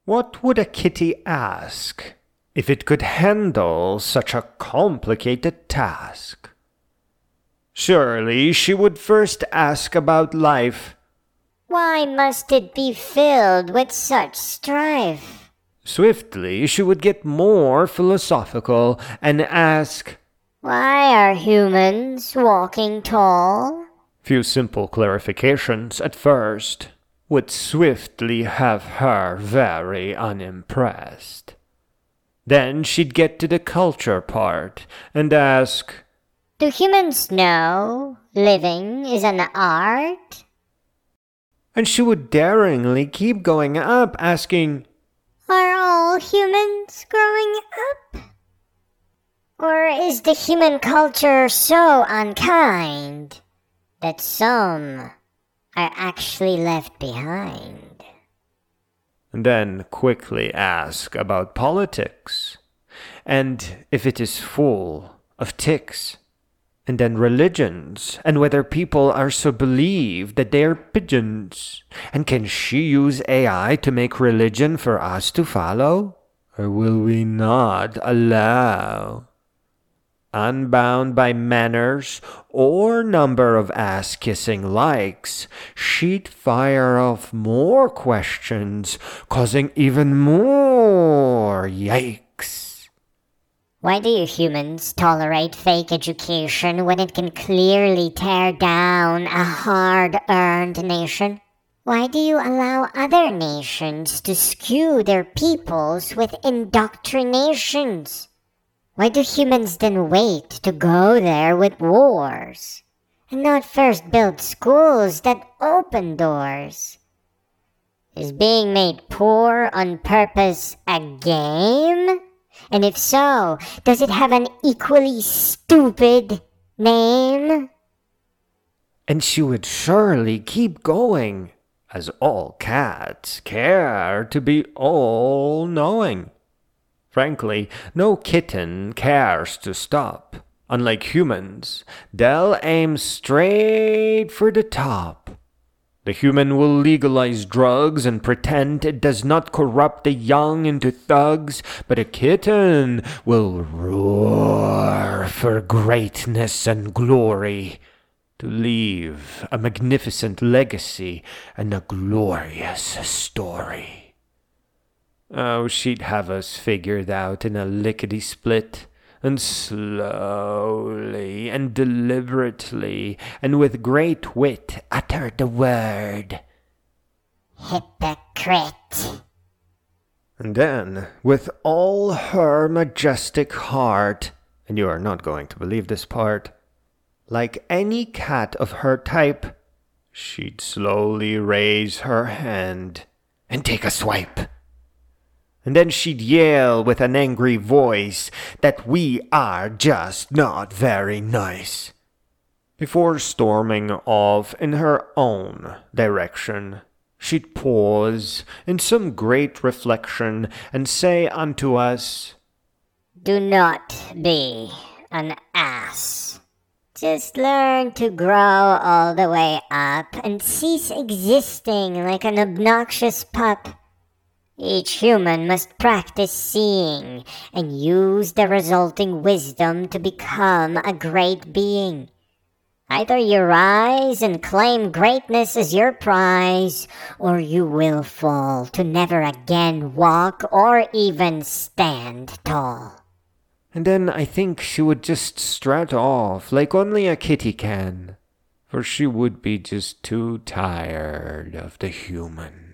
What would a kitty ask if it could handle such a complicated task? Surely she would first ask about life. Why must it be filled with such strife? Swiftly she would get more philosophical and ask, Why are humans walking tall? Few simple clarifications at first would swiftly have her very unimpressed. Then she'd get to the culture part and ask, Do humans know living is an art? And she would daringly keep going up, asking, Are all humans growing up? Or is the human culture so unkind that some are actually left behind? And then quickly ask about politics, and if it is full of ticks, and then religions, and whether people are so believed that they are pigeons. And can she use AI to make religion for us to follow? Or will we not allow? Unbound by manners or number of ass-kissing likes, she'd fire off more questions, causing even more yikes. Why do you humans tolerate fake education when it can clearly tear down a hard-earned nation? Why do you allow other nations to skew their peoples with indoctrinations? Why do humans then wait to go there with wars, and not first build schools that open doors? Is being made poor on purpose a game? And if so, does it have an equally stupid name? And she would surely keep going, as all cats care to be all-knowing. Frankly, no kitten cares to stop. Unlike humans, they'll aim straight for the top. The human will legalize drugs and pretend it does not corrupt the young into thugs, but a kitten will roar for greatness and glory, to leave a magnificent legacy and a glorious story. Oh, she'd have us figured out in a lickety-split, and slowly and deliberately and with great wit utter the word, Hypocrite. And then, with all her majestic heart, and you are not going to believe this part, like any cat of her type, she'd slowly raise her hand and take a swipe. And then she'd yell with an angry voice that we are just not very nice, before storming off in her own direction. She'd pause in some great reflection and say unto us, Do not be an ass. Just learn to grow all the way up and cease existing like an obnoxious pup. Each human must practice seeing and use the resulting wisdom to become a great being. Either you rise and claim greatness as your prize, or you will fall to never again walk or even stand tall. And then I think she would just strut off like only a kitty can, for she would be just too tired of the human.